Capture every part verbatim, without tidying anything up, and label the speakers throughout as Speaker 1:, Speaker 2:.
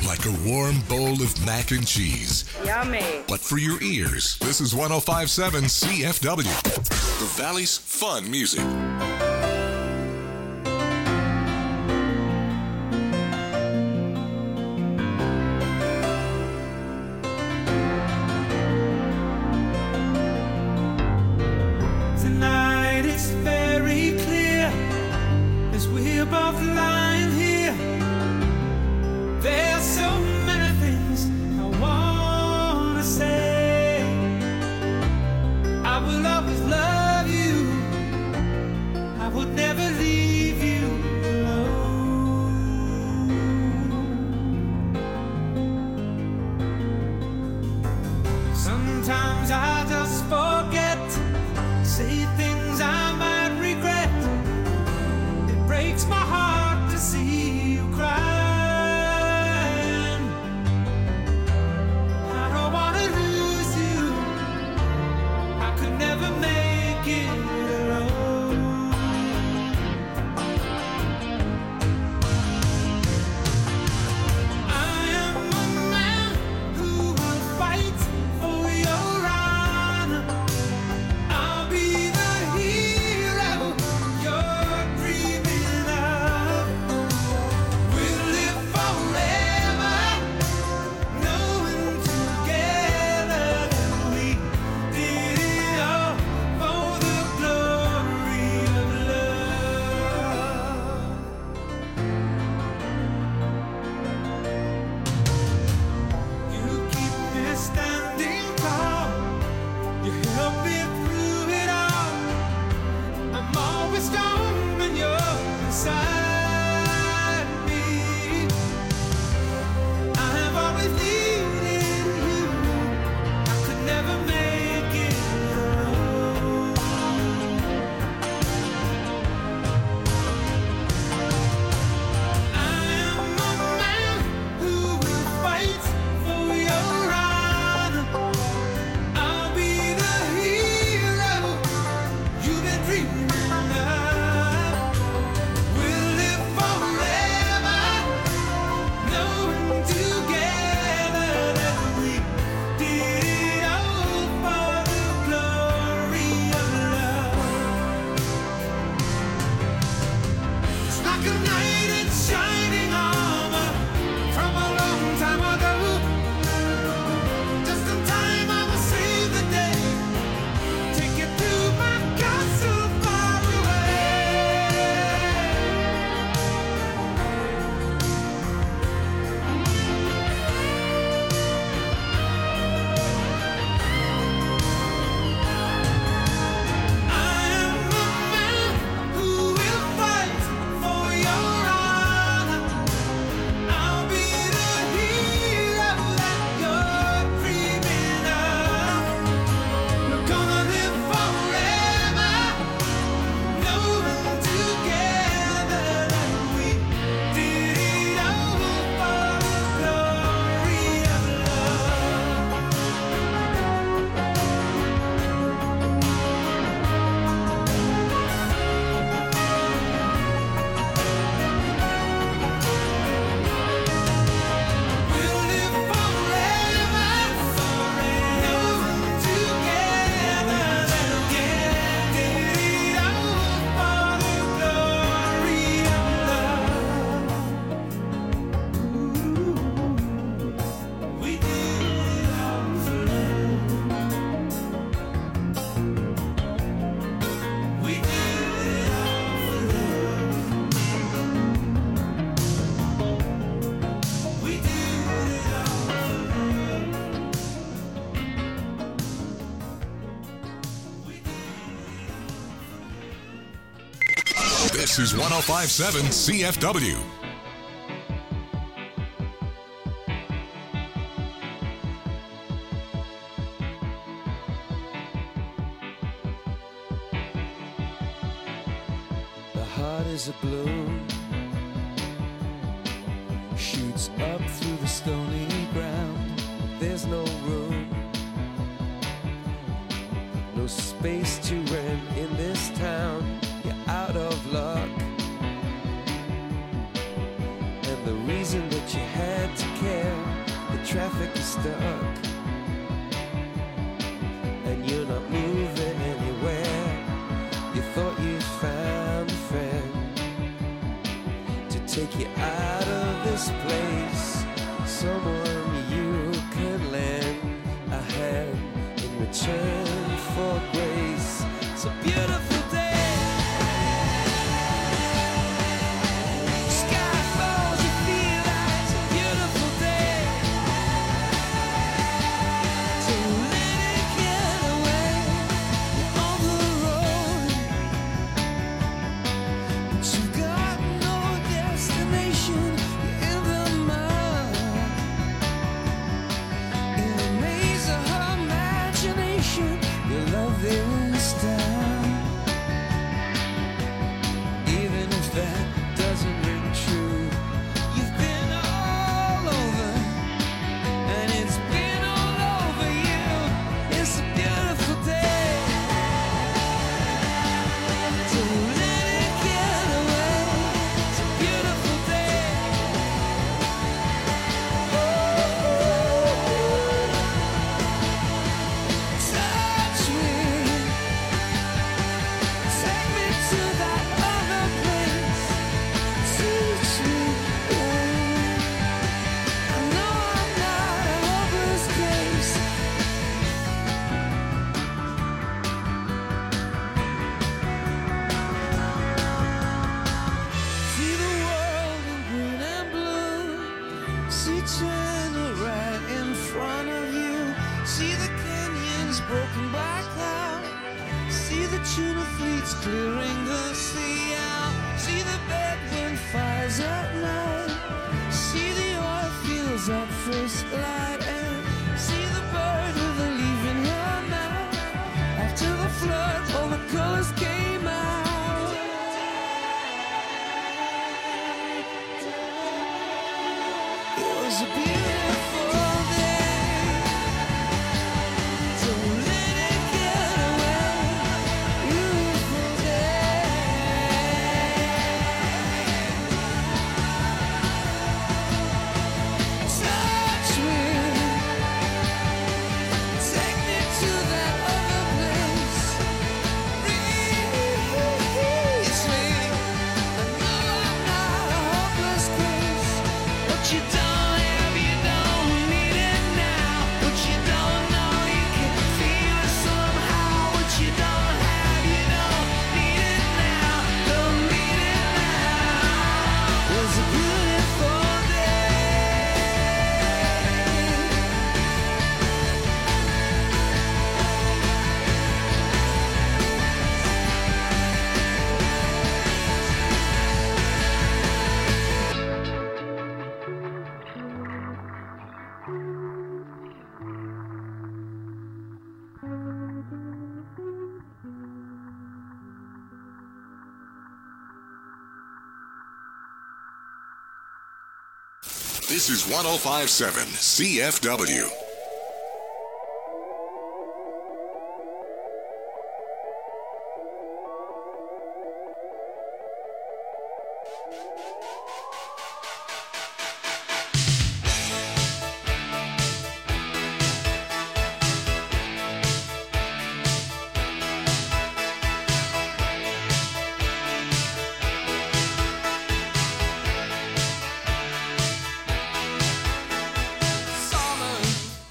Speaker 1: like a warm bowl of mac and cheese.
Speaker 2: Yummy.
Speaker 1: But for your ears, this is one oh five point seven C F W, the Valley's fun music.
Speaker 3: Tonight it's very clear as we're both lying here. There's so many things I wanna say. I will always love you. I would never leave you alone. Sometimes I just forget, say things I might regret. It breaks my heart to see you cry.
Speaker 1: This is one oh five point seven C F W.
Speaker 4: The heart is a balloon, shoots up through the stony ground. There's no room, no space to rent in this town. You're out of luck, and the reason that you had to care. The traffic is stuck, and you're not moving anywhere. You thought you found a friend to take you out of this place, someone you could lend a hand in return for grace. It's a beautiful day. Sky falls, you feel like it's a beautiful day. So let it get away. You're on the road, but you've got no destination. You're in the mud, in a maze of her imagination. Your love is down, even if that doesn't ring true. You've been all over, and it's been all over you. It's a beautiful day. So let it get away. It's a beautiful day. Touch me, take me to that other place. Teach me, babe. I know I'm not a hopeless case. See the world in green and blue. See China right in front of you. See the canyons broken by cloud. See the tuna fleets clearing the sea out. See the bedroom fires at night. See the oil fields at first light. And see the bird with a leaf in her mouth. After the flood, all the colors came out. It was a beautiful day. So let it get away. Beautiful day. Touch me, take me to that other place. Release me. I know I'm not a hopeless case. What you don't have, you don't need it now. What you don't know, you can feel it somehow. What you don't have, you don't need it now. Don't need it now. It was a beautiful day.
Speaker 1: This is one oh five point seven C F W.
Speaker 3: Summer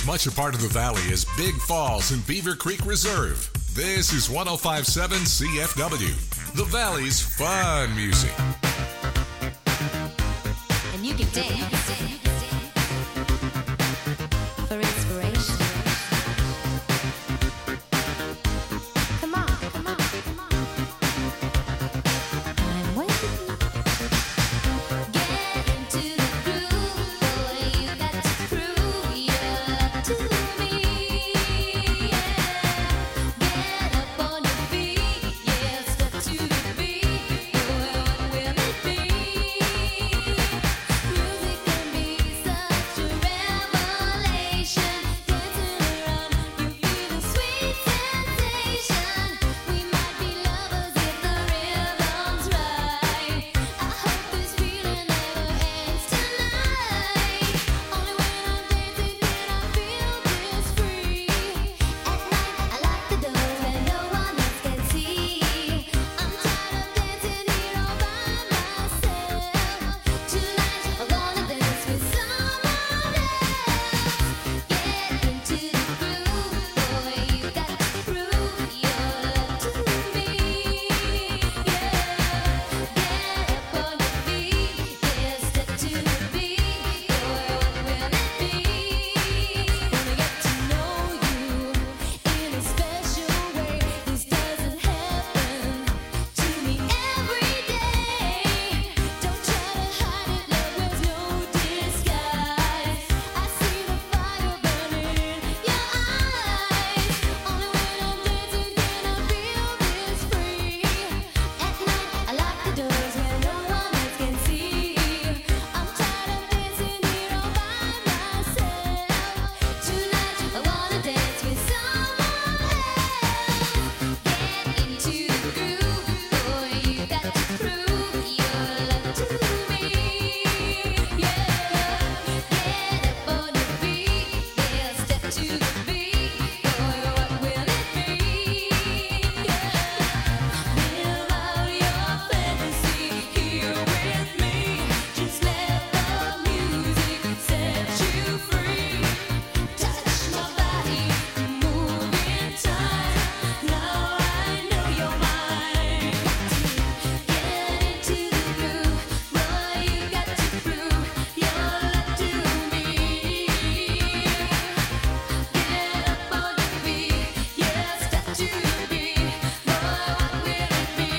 Speaker 1: much a part of the valley as Big Falls and Beaver Creek Reserve. This is one oh five point seven C F W, the Valley's fun music.
Speaker 2: And you can dance for inspiration. Come on, come on, come on. I'm waiting. Get into the groove, boy. You got to prove your love to me. Yeah. Get up on your feet, yeah. Step to the beat, boy. What will it be? Music can be such a revelation. Dancing around, you feel a sweet sensation. We might be lovers if the rhythm's right. I hope this feeling never ends tonight. Only when I'm dancing can I feel this free. At night, I lock the door where no one else can see. I'm tired of dancing here all by myself. Tonight, I'm gonna dance with someone else. Get into the groove, boy. You got to prove your love to me. Yeah. Get up on your feet, yeah. Step to the beat, boy. What will it be? Wanna get to know you in a special way. This doesn't happen to me every day. Don't try to hide it, love wears no disguise. I see the fire burning in your eyes. Only when I'm dancing can I feel this free. At night, I lock the doors where no one else can see. I'm tired of dancing here all by myself. Tonight, I wanna dance with someone else. Get into the groove, boy. You got to prove your love to me. Yeah. Get up on your feet, yeah. Step to the beat, boy. What will it be? Yeah. Live out your fantasy here with me. Just let the music set you free. Touch my body, move in time. Now I know you're mine. Get into the groove, boy. You got to prove your love to me. Get up on your feet, yeah. Step to the beat, boy. What will it be?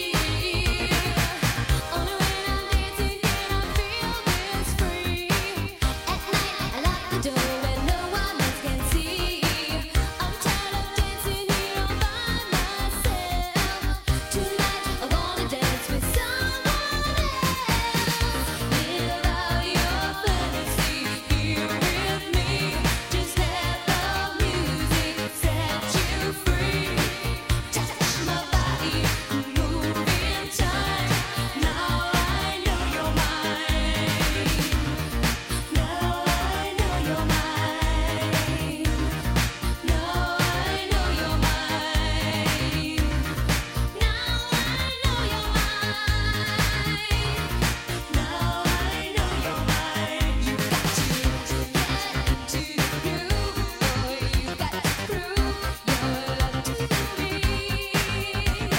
Speaker 2: Only when I'm dancing can I feel this free. At night, I lock the door where no one else can see. I'm tired of dancing here all by myself. Tonight, I wanna dance with someone else. Live out your fantasy here with me. Just let the music set you free. Touch my body, move in time. Now I know you're mine. Now I know you're mine. Now I know you're mine. Now I know you're mine. Now I know you're mine. You got to get into the groove, boy. You got to prove your love to me. Get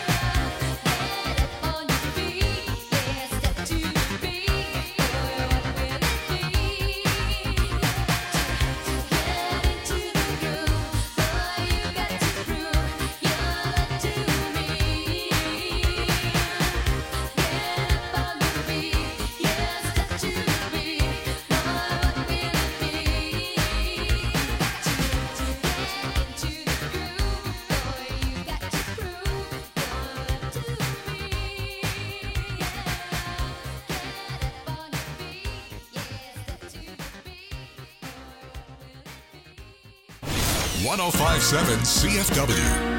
Speaker 2: up on your feet, yeah. Step to the beat, boy. What will it be? Get into the groove, boy. You got to prove your love to me. Get up on your feet, yeah. Step to the beat, boy. What will it be? Get into the groove, boy. You got to prove your love to me. Get up on your feet, yeah. Step to the beat, boy. What will it be?
Speaker 1: one oh five point seven C F W.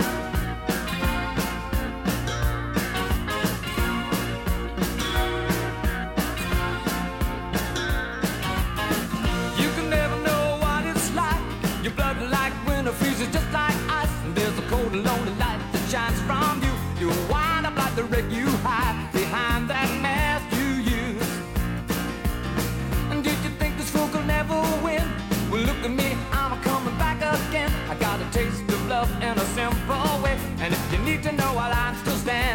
Speaker 5: You can never know what it's like. Your blood like winter freezes just like ice. And there's a cold and lonely light that shines from you. You wind up like the wreck you hide behind that mask you use. And did you think this fool could never win? Well, look at me.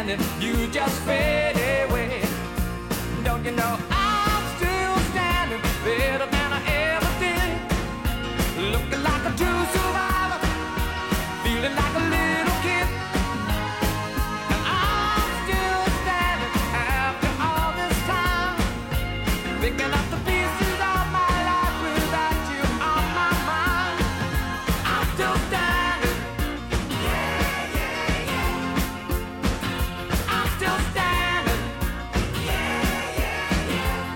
Speaker 5: standing, you just fade away. Don't you know I'm still standing better than I ever did? Looking like a true survivor, feeling like a little kid. And I'm still standing after all this time, picking up the pieces of my life without you on my mind. I'm still standing. Yeah, yeah, yeah. I'm still standing. Yeah, yeah,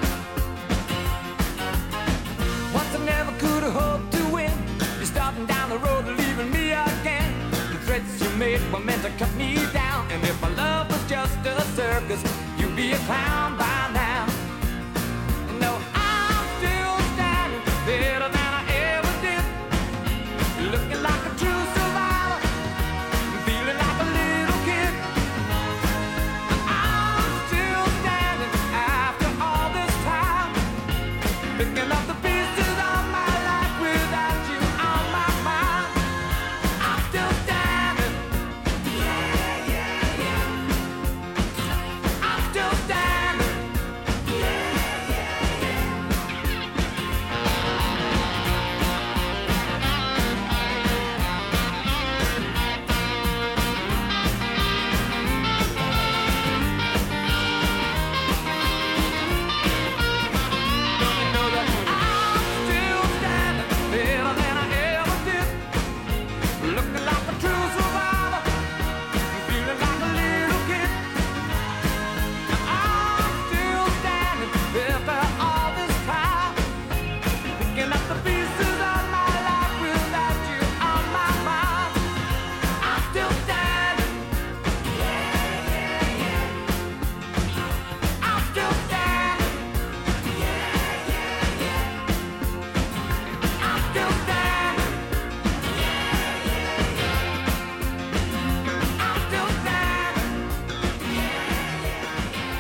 Speaker 5: yeah. Once I never could have hoped to win. You're starting down the road, leaving me again. The threats you made were meant to cut me down. And if my love was just a circus, you'd be a clown by now. No, I'm still standing better than I ever did. Looking like a true survivor, feeling like a little kid. I'm still standing after all this time, picking up the pieces of my life without you on my mind. I'm still standing. Yeah, yeah, yeah. I'm still standing. Yeah, yeah, yeah. Don't you know that I'm still standing better than I ever did? Looking like a true survivor, feeling like a little kid. I'm still standing after all this time, picking up the pieces of my life without you on my mind. I'm still standing. Yeah, yeah, yeah. I'm still standing. Yeah, yeah, yeah. I'm still standing. Yeah, yeah, yeah. I'm still standing. Yeah, yeah, yeah.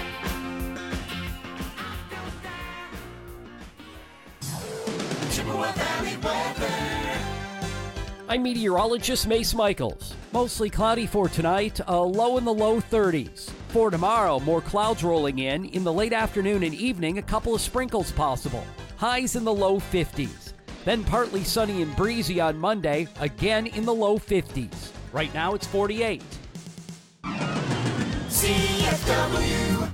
Speaker 6: Chippewa Valley weather.
Speaker 7: I'm meteorologist Mace Michaels. Mostly cloudy for tonight, a low in the low thirties. For tomorrow, more clouds rolling in. In the late afternoon and evening, a couple of sprinkles possible. Highs in the low fifties. Then partly sunny and breezy on Monday, again in the low fifties. Right now it's forty-eight.
Speaker 6: C F W.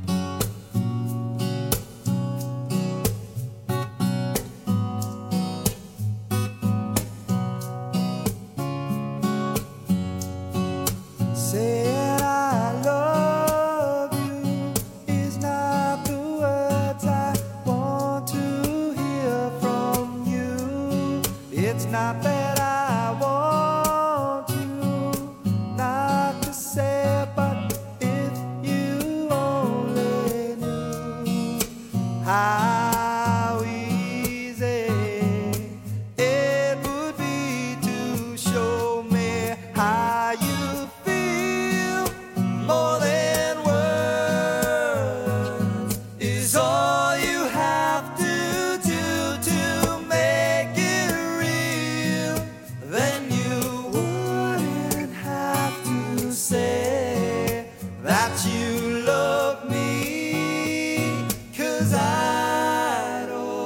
Speaker 4: Said I love you is not the words I want to hear from you. It's not that I want you not to say, but if you only knew how easy it would be to show me how you feel. More than words is all you have to do to make it real. Then you wouldn't have to say that you love me, 'cause I'd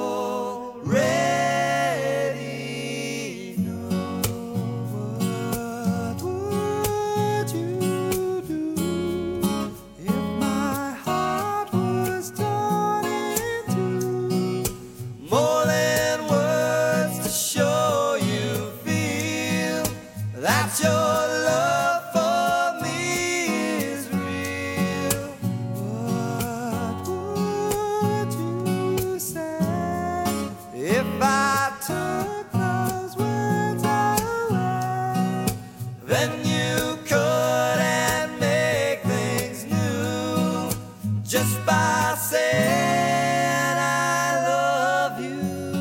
Speaker 4: already know. What would you do if my heart was torn in two? More than words to show you feel that your love for me is real. What would you say if I took those words away? Then you couldn't make things new just by saying I love you.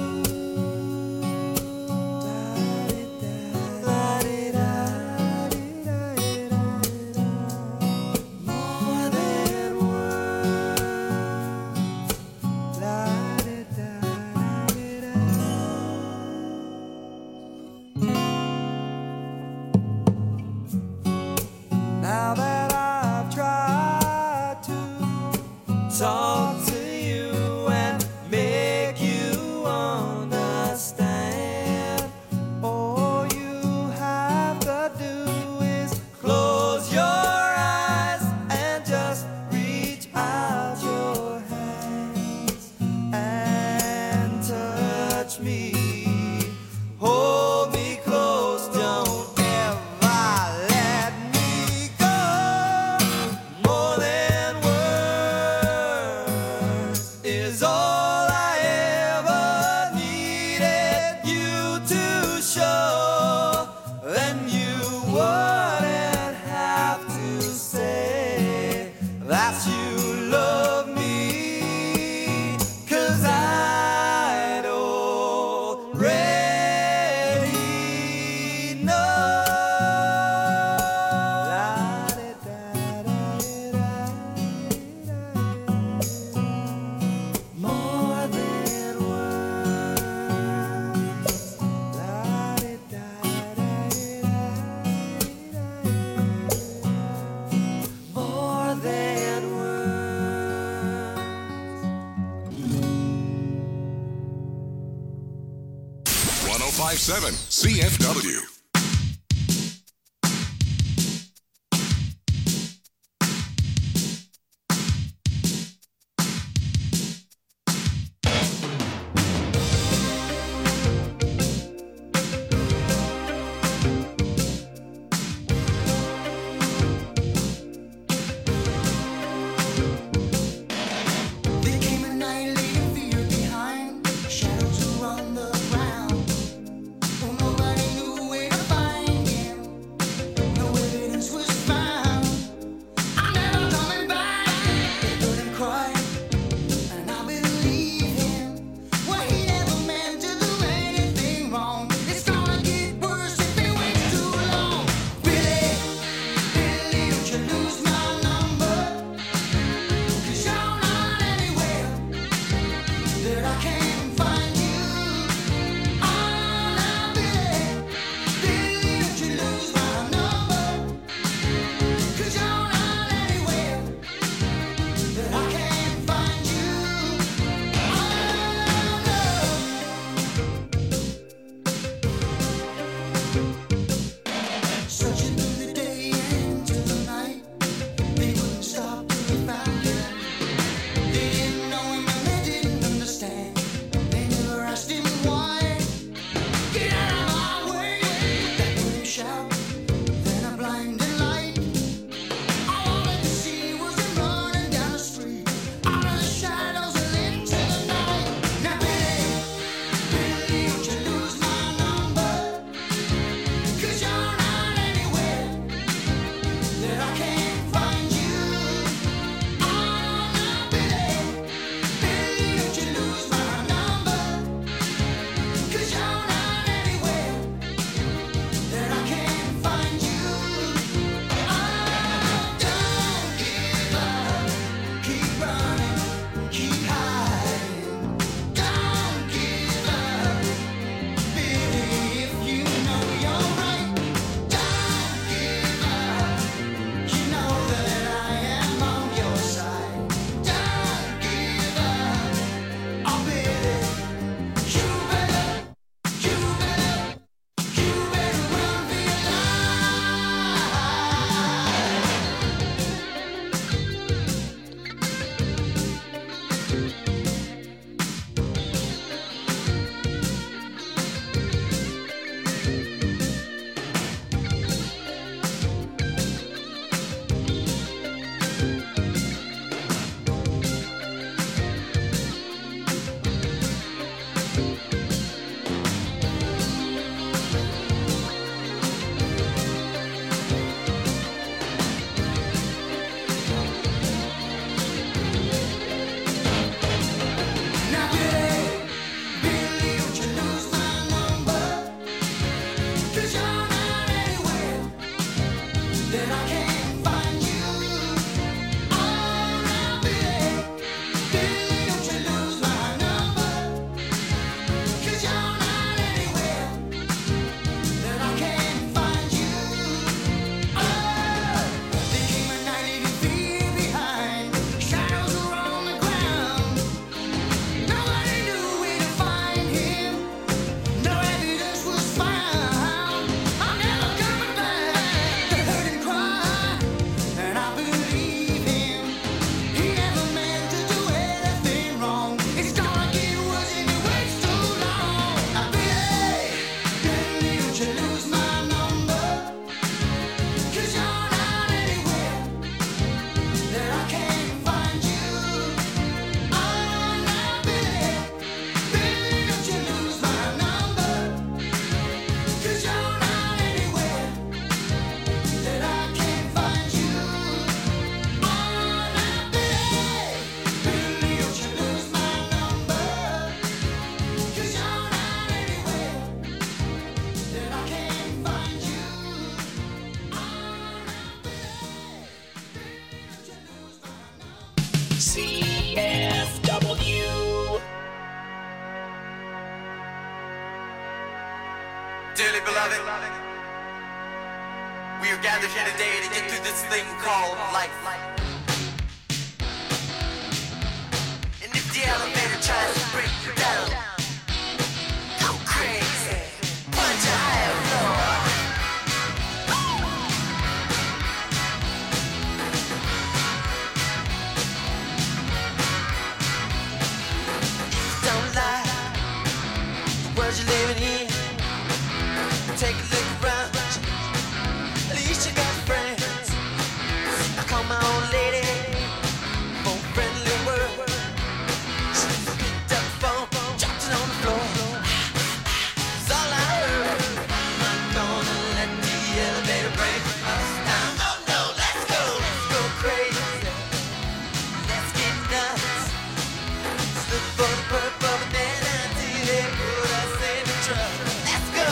Speaker 4: More than words. Now that I've tried talk to you and make you understand. All you have to do is close your eyes and just reach out your hands and touch me. Hold me close, don't ever let me go. More than words is all I ever needed you to show. Then you wouldn't have to say that you love me, 'cause I'd already know. More than words. More than words.
Speaker 1: one oh five point seven C F W.
Speaker 6: There came a night leaving fear behind, shadows were on the ground. Oh, nobody knew where
Speaker 8: C F W.
Speaker 9: Dearly beloved, we are gathered here today to get through this thing called life. And if the elevator tries to break you down, go crazy, punch a higher floor. Don't lie, the world you're living in. Take a look around, at least you got friends. I call my old lady for a friendly word. She picked up the phone, dropped it on the floor. It's all I heard. I'm not gonna let the elevator break us down. Oh no, let's go, let's go crazy. Let's get nuts. Let's look for the purple banana until they put us in the truck. Let's go.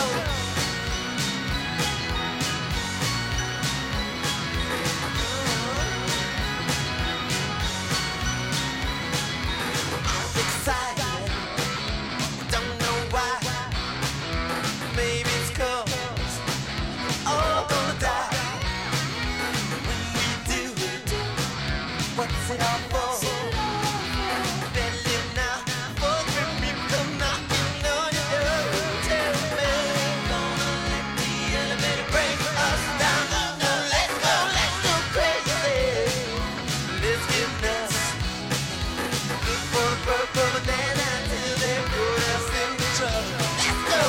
Speaker 9: Excited, don't know why. Maybe it's 'cause all gonna die. When we do it, what's it all for? Better live now, before the grim people come knocking on your door. Tell me, gonna let the elevator break us down. Oh no, let's go, let's go crazy. Let's get nuts. Look for the purple banana till they put us in the truck. Let's go.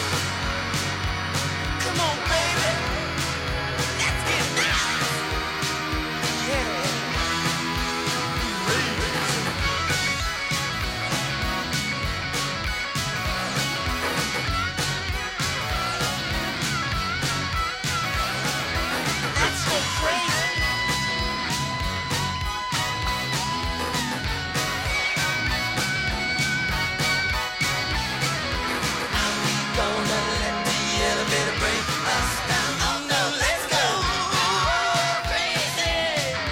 Speaker 9: Come on, baby. Let's get nuts. Yeah. Let's go crazy. Gonna let the elevator break us down. Oh no, let's go crazy.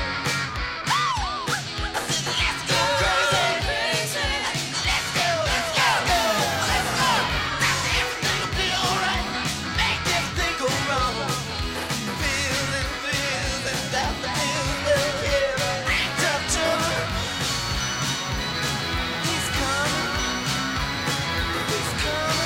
Speaker 9: I said let's go crazy. Let's go, let's go, let's go. Everything will be alright. Make this thing go wrong. Feels and feels and that feels will hear it. Tough trouble. He's coming. He's coming.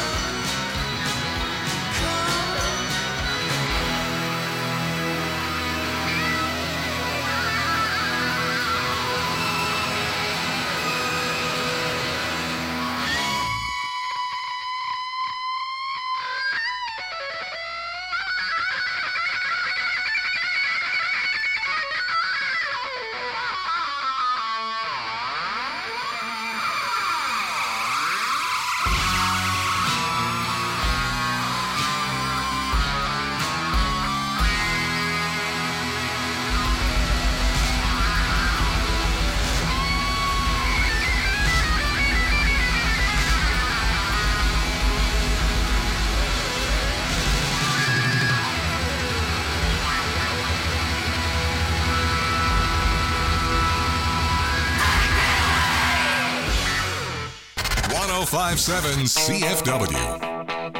Speaker 1: one oh five point seven C F W.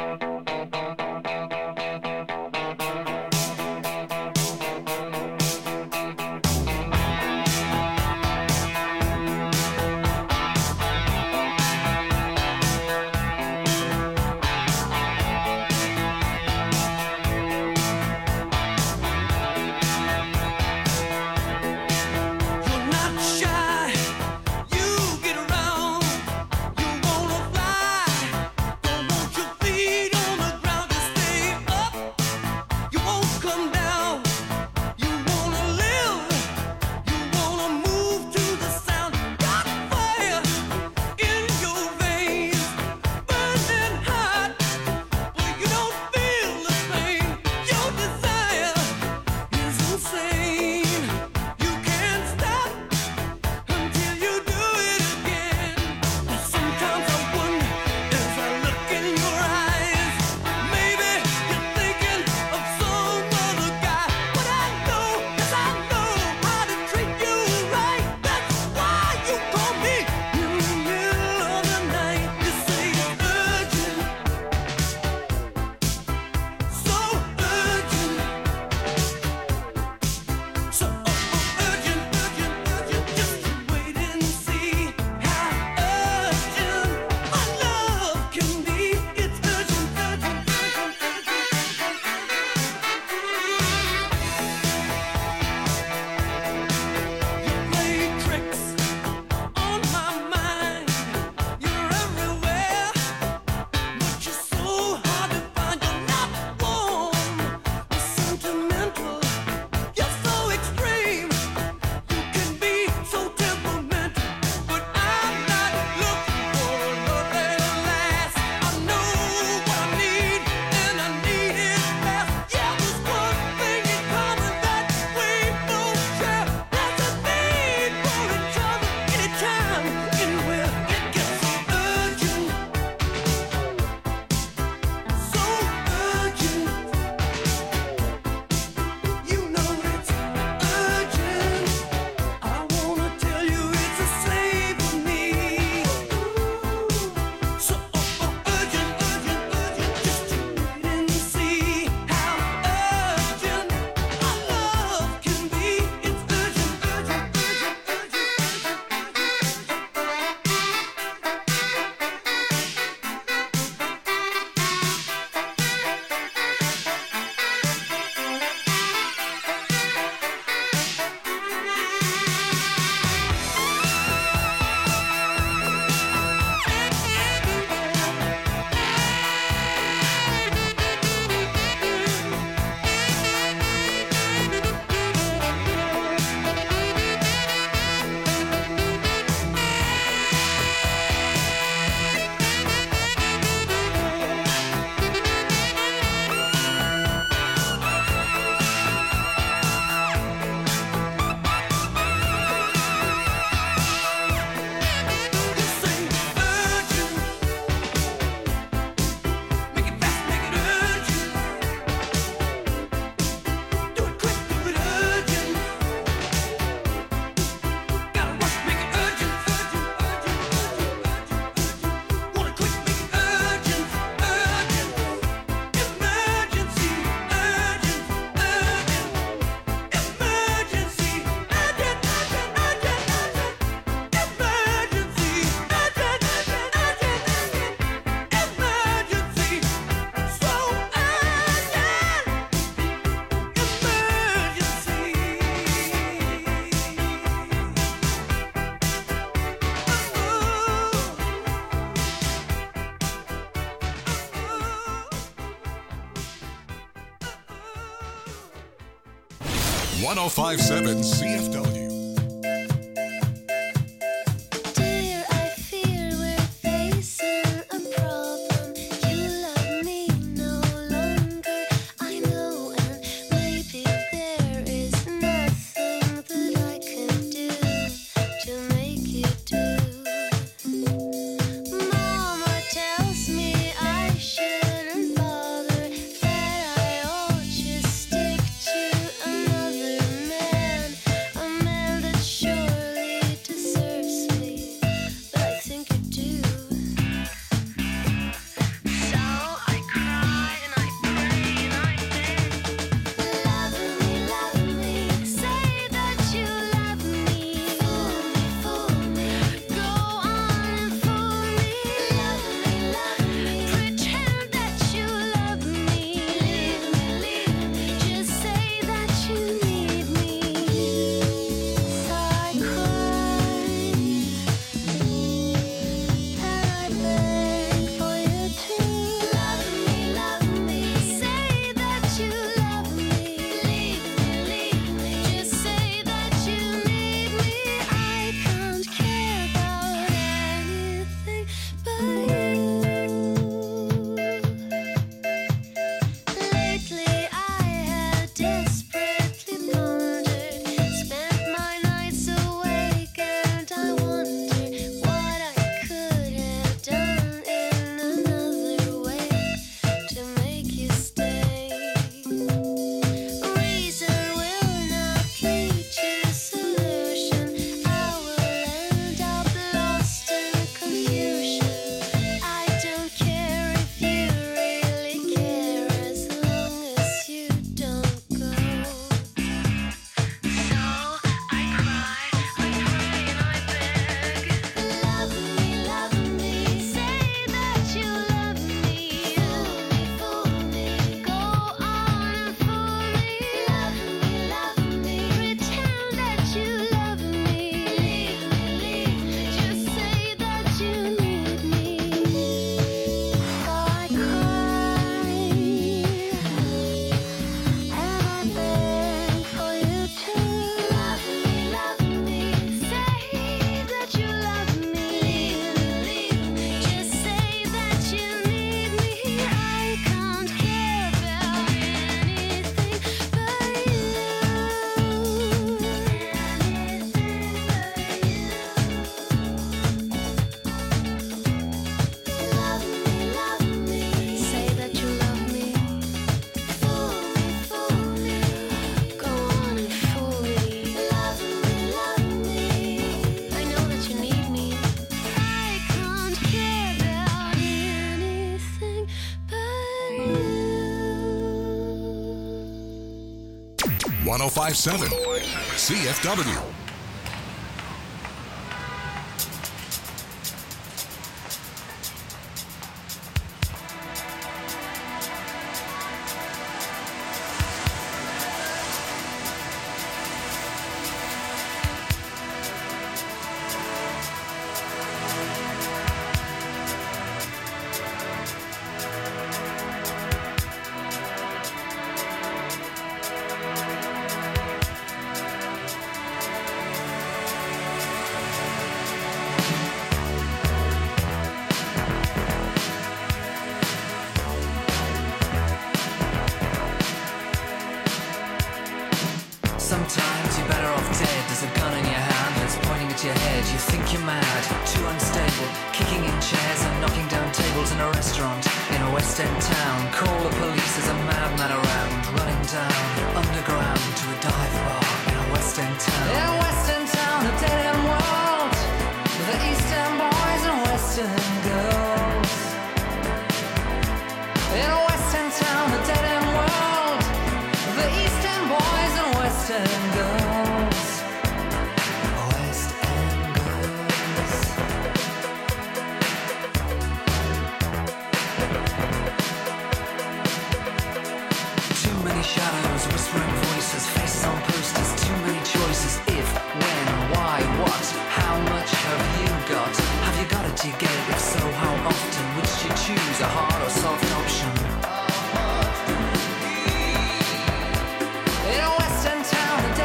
Speaker 4: You're not shy, you get around. You wanna fly, don't want you
Speaker 1: one oh five point seven C F W.
Speaker 2: Dear, I fear we're facing a problem. You love me no longer. I know, and maybe there is nothing that I can do to make you do. Mama tells me I shouldn't bother, that I ought to stick to another man, a man that surely deserves me, but I think you do. So I cry and I pray and I beg, love me, love me, say that you love me, fool me, fool me, go on and fool me, love me, love me, pretend that you love me, leave me, leave me, just say that you need me. So I cry and I beg for you to love me, love me, say that you love me, leave me, leave me, just say that you need me. I can't care about anything but you. Lately I have desperately pondered, spent my nights awake, and I wonder what I could have done in another way to make you stay. Reason will not lead to solution. I will end up lost in confusion. I don't care if you really care, as long as you don't go. So I cry, I pray and I beg, love me, love me, say that you love me, fool me, fool me, go on and fool me, love me, love me, pretend that you love me, leave me, leave me, just say that you need me. So I cry and I beg for you to love me, love me, say that you love me, leave me, leave me, just say that you need me. I can't care about anything but you, love me, love me, say that you love me, fool me, fool me, go on and fool me, love me, love me, I know that you need me. I can't care about anything but you.
Speaker 1: one oh five point seven C F W.
Speaker 10: Sometimes you're better off dead. There's a gun in your hand that's pointing at your head. You think you're mad, too unstable, kicking in chairs and knocking down tables in a restaurant in a West End town. Call the police, there's a madman around, running down underground to a dive bar in a West End town. In a West End town, a dead end world, with the East End boys and West End girls. In a West End town, a dead end world, with the East End boys and West End girls. West End girls. Too many shadows, whispering voices, faces on posters, too many choices. If, when, why, what, how much have you got? Have you got it, do you get it? If so, how often? Which do you choose, a hard or soft option? In a West End town,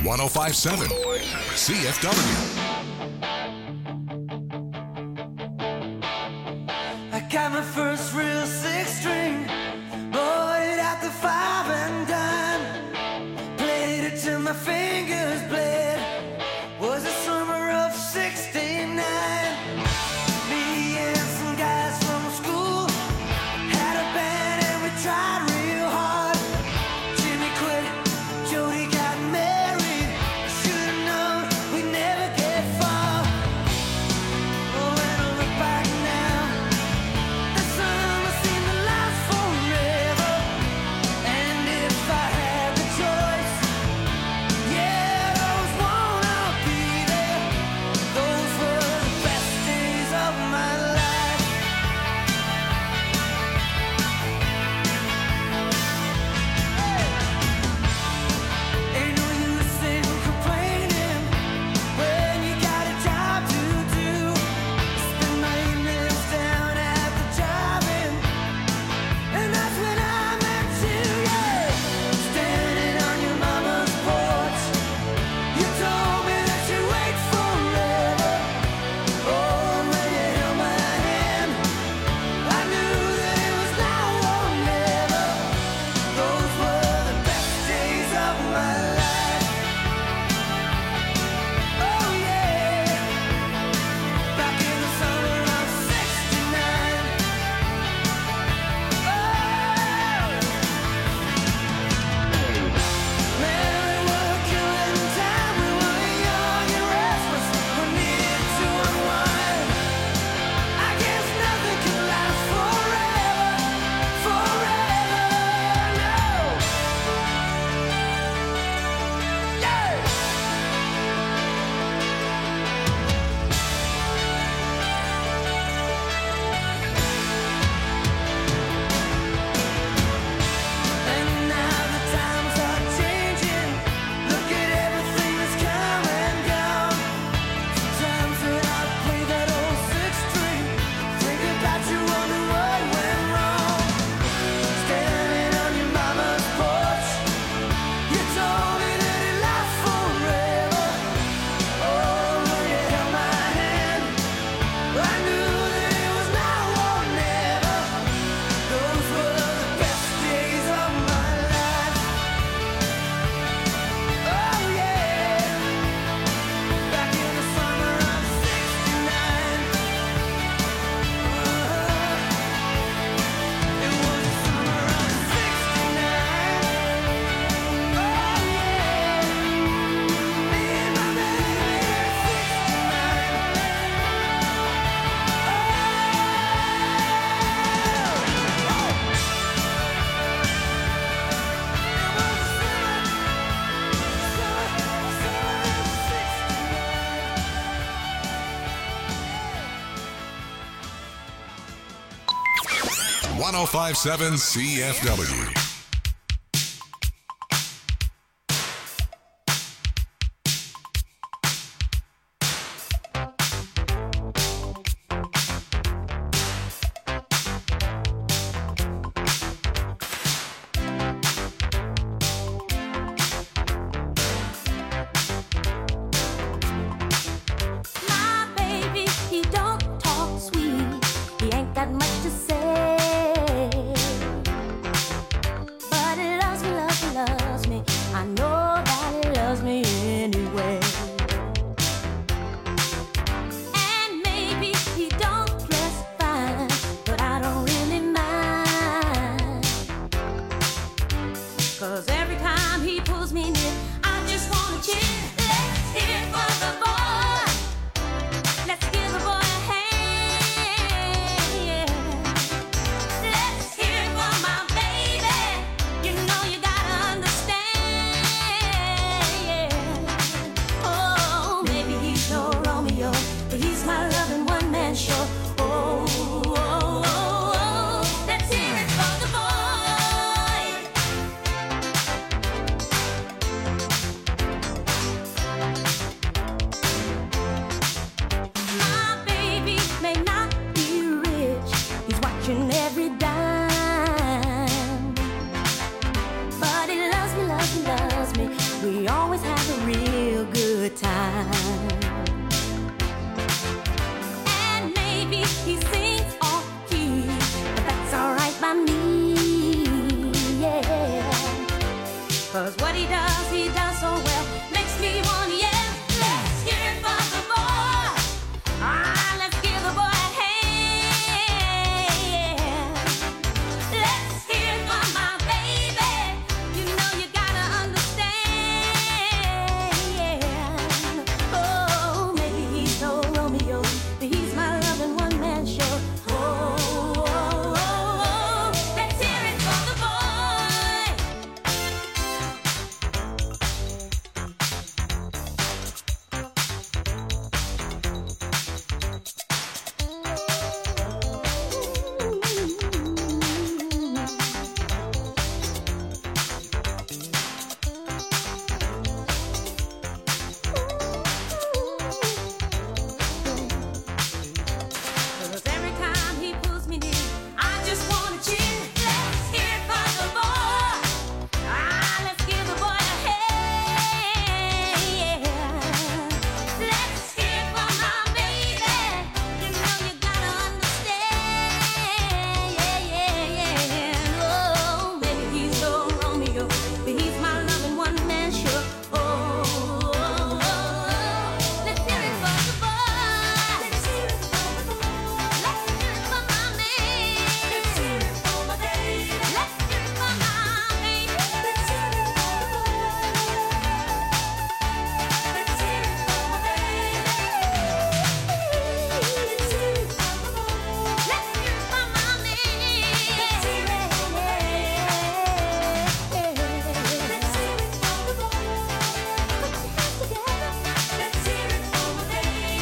Speaker 1: one oh five point seven C F W.
Speaker 4: I got my first real six string, bought it at the five and dime, played it till my fingers bled. Was the summer of sixty-nine. Me and some guys from school had a band and we tried real hard. Jimmy quit, Jody got married. Should've known we'd never get far. Oh, when I look back now, the summer seemed to last forever. And if I had the choice, yeah, those wanna be there. Those were the best days of my life. Ain't no use in complaining when you got a job to do. Spend my evenings down at the drive-in, and that's when I met you, yeah. Standing on your mama's porch, you told me that you'd wait forever. Oh, when you held my hand, I knew that it was now or never. Those were the best days of my life. Oh yeah, back in the summer of sixty-nine. Oh, man, we were killing time. We were young and restless. We needed to unwind. I guess nothing can last forever, forever, no. Yeah. And now the times are changing. Look at everything that's come and gone. Sometimes when I play that old six string, think about you, wonder what went wrong. Standing on your mama's porch, you told me that it lasts forever. Oh, when you held my hand, I knew that it was now or never. Those were the best days of my life. Oh yeah, back in the summer of sixty-nine. It was the summer of sixty-nine. Oh yeah, me and my baby
Speaker 1: one oh five point seven C F W.
Speaker 2: My baby, he don't talk sweet. He ain't got much to say, but he loves me, loves me, loves me. I know that he loves me anyway. And maybe he don't dress fine, but I don't really mind. 'Cause every time he pulls me near, I just wanna cheer. Let's hear it for the boy. Let's give the boy a hand, yeah. Let's hear it for my baby. You know you gotta understand, yeah. Oh, maybe he's no Romeo, but he's my loving one-man show. Oh, oh, oh, oh. Let's hear it for the boy. My baby may not be rich, he's watching every dime, but he loves me, loves me, loves me. We always have a real time. And maybe he sings off key, but that's alright by me, yeah. Cause what he does, he does so well, makes me want to yell. Let's hear it for the boy. Ah, let's give the boy a hand. Let's hear it for my baby. You know you gotta understand. Oh, maybe he's no Romeo, but he's my loving one-man show. Oh, oh, oh, oh. Let's hear it for the boy. Cause every time he pulls me near, I just wanna cheer. Let's hear it for the boy. Ah, let's give the boy a hand. Let's hear it for my baby. You know you gotta understand. Yeah, yeah, yeah. Oh, maybe he's no Romeo, but he's my loving one-man show. Oh, oh, oh, oh. Let's hear it for the boy. Let's hear it for the boy. Let's hear it for my man. Let's hear it for my baby. Let's hear it for my baby. Let's hear it for the boy. Let's hear it for my baby. Let's hear it for the boy. Let's hear it for my man. Let's hear it for my Let's hear it for the boy. Put your hands together. Let's hear it for my baby.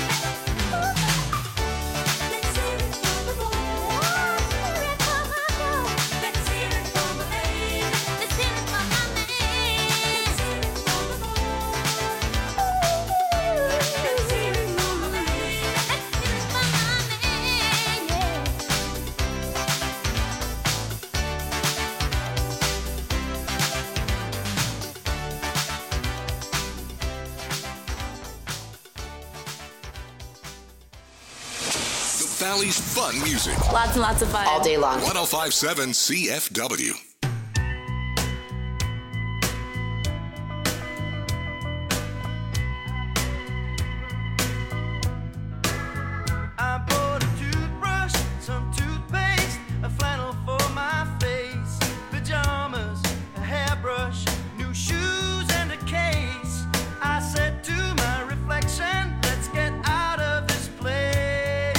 Speaker 2: Let's hear it for the boy. Hear it for my girl. Let's hear it for my baby. Let's hear it for my man. Let's hear it for the boy. Let's hear it for my baby. Let's hear it for my man. Yeah.
Speaker 1: The Valley's fun music.
Speaker 11: Lots and lots of fun. All day long.
Speaker 1: one oh five point seven C F W.
Speaker 4: I bought a toothbrush, some toothpaste, a flannel for my face, pajamas, a hairbrush, new shoes, and a case. I said to my reflection, let's get out of this place.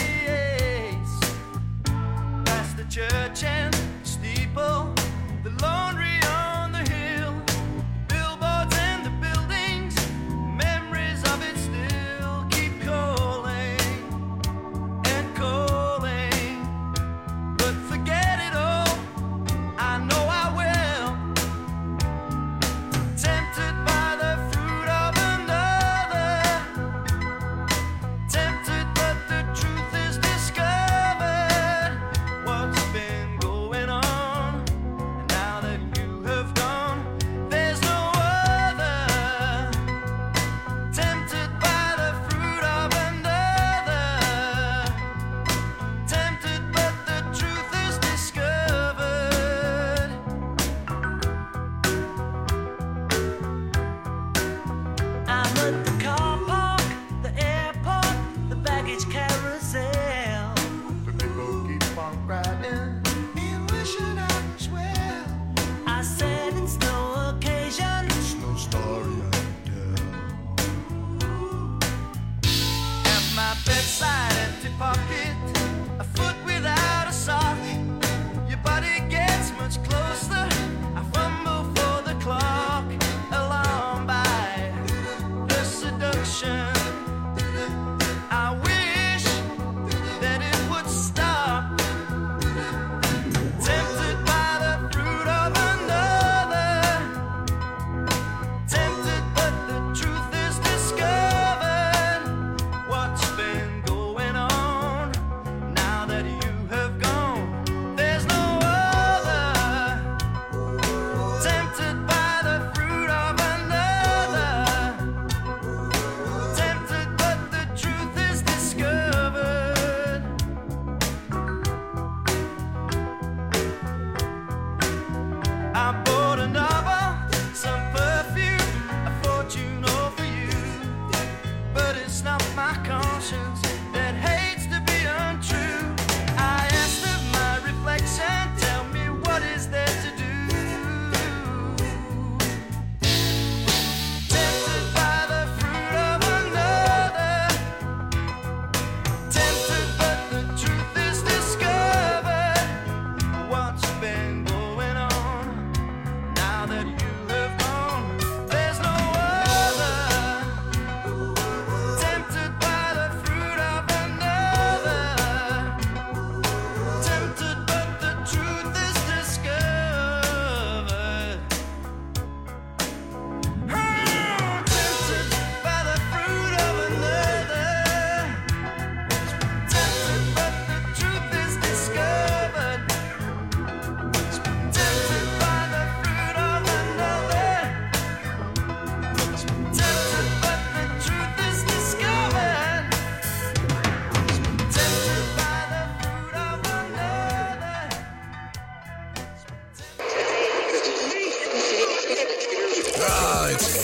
Speaker 4: Past the church and steeple, the laundry on the hill, billboards and the buildings, memories of it still keep calling and calling, but forget it all, I know I will. Tempted by the fruit of another, tempted but the truth is discovered. What's been going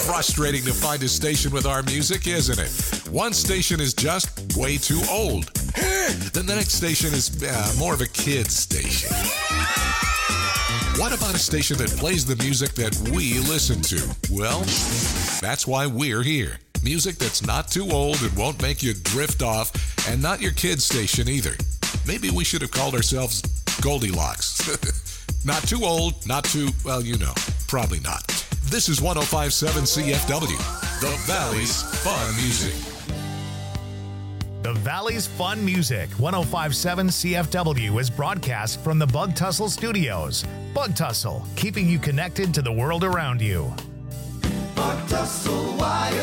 Speaker 1: Frustrating to find a station with our music, isn't it? One station is just way too old. Then the next station is uh, more of a kid's station. What about a station that plays the music that we listen to? Well, that's why we're here. Music that's not too old and won't make you drift off, and not your kid's station either. Maybe we should have called ourselves Goldilocks. Not too old, not too, well, you know, probably not. This is one oh five point seven C F W, the Valley's Fun Music.
Speaker 11: The Valley's Fun Music, one oh five point seven C F W, is broadcast from the Bug Tussle Studios. Bug Tussle, keeping you connected to the world around you.
Speaker 6: Bug tussle, why